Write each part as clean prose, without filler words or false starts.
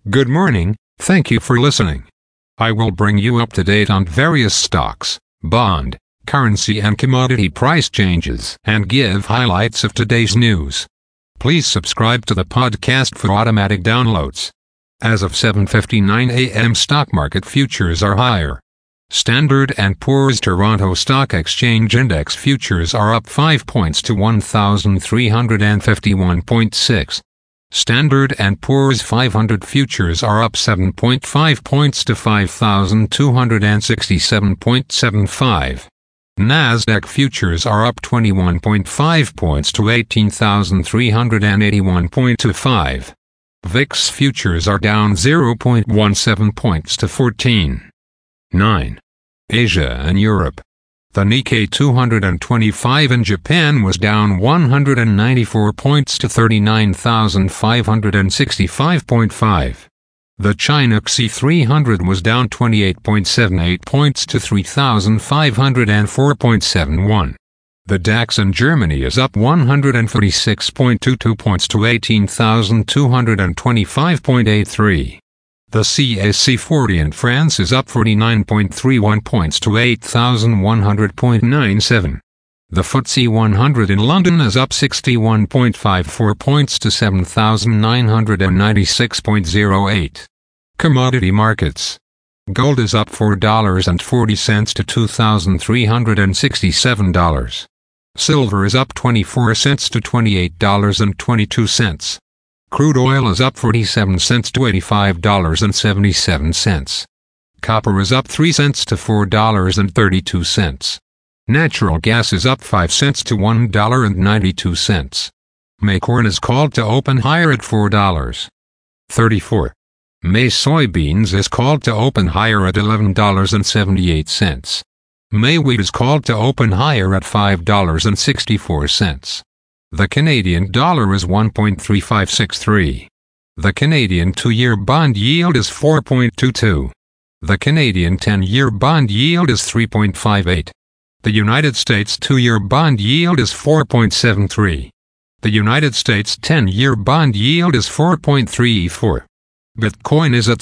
Good morning, thank you for listening. I will bring you up to date on various stocks, bond, currency and commodity price changes and give highlights of today's news. Please subscribe to the podcast for automatic downloads. As of 7:59 a.m. stock market futures are higher. Standard & Poor's Toronto Stock Exchange Index futures are up 5 points to 1,351.6. Standard & Poor's 500 futures are up 7.5 points to 5,267.75. Nasdaq futures are up 21.5 points to 18,381.25. VIX futures are down 0.17 points to 14.9. Asia and Europe. The Nikkei 225 in Japan was down 194 points to 39,565.5. The China CSI 300 was down 28.78 points to 3,504.71. The DAX in Germany is up 146.22 points to 18,225.83. The CAC 40 in France is up 49.31 points to 8,100.97. The FTSE 100 in London is up 61.54 points to 7,996.08. Commodity markets. Gold is up $4.40 to $2,367. Silver is up 24 cents to $28.22. Crude oil is up 47 cents to $85.77. Copper is up 3 cents to $4.32. Natural gas is up 5 cents to $1.92. May corn is called to open higher at $4.34. May soybeans is called to open higher at $11.78. May wheat is called to open higher at $5.64. The Canadian dollar is 1.3563. The Canadian 2-year bond yield is 4.22. The Canadian 10-year bond yield is 3.58. The United States 2-year bond yield is 4.73. The United States 10-year bond yield is 4.34. Bitcoin is at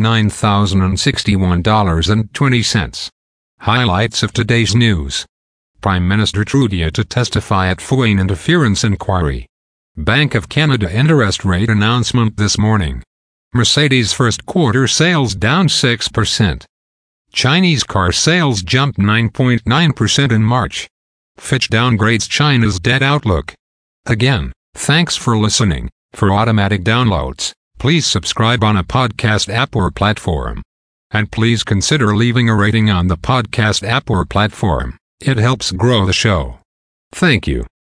$69,061.20. Highlights of today's news. Prime Minister Trudeau to testify at foreign interference inquiry. Bank of Canada interest rate announcement this morning. Mercedes first quarter sales down 6%. Chinese car sales jumped 9.9% in March. Fitch downgrades China's debt outlook. Again, thanks for listening. For automatic downloads, please subscribe on a podcast app or platform. And please consider leaving a rating on the podcast app or platform. It helps grow the show. Thank you.